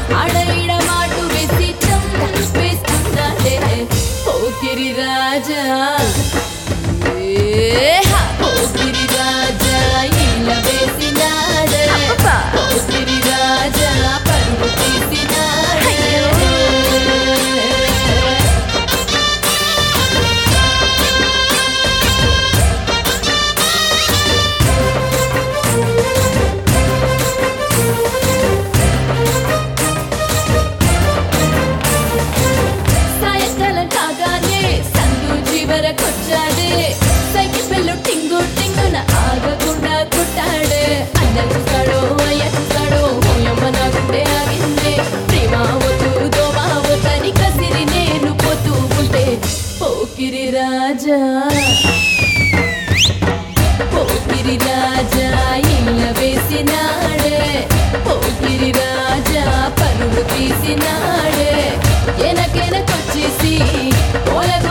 ఆడ ఈడ మాటు వేసి చంప వేస్తున్నాడే పోకిరి రాజా పోకిరి రాజా ఇలా వేసినాడే పోకిరి రాజా పరుగు తీసినాడే చివరకొచ్చాడే సైకిల్ బెల్లు టింగు టింగున ఆగకుండా కొట్టాడే అన్న చూస్తాడో అయ్య చూస్తాడో ఓయమ్మ నాకుంటే ఆగిందే ప్రేమావతు దోమావతని కసిరి నేను పోతూ ఉంటే పోకిరి రాజా పోకిరి రాజా ఇళ్ళ వేసినాడే పోకిరి రాజా పరుగు తీసినాడే ఎనకెనకొచ్చేసి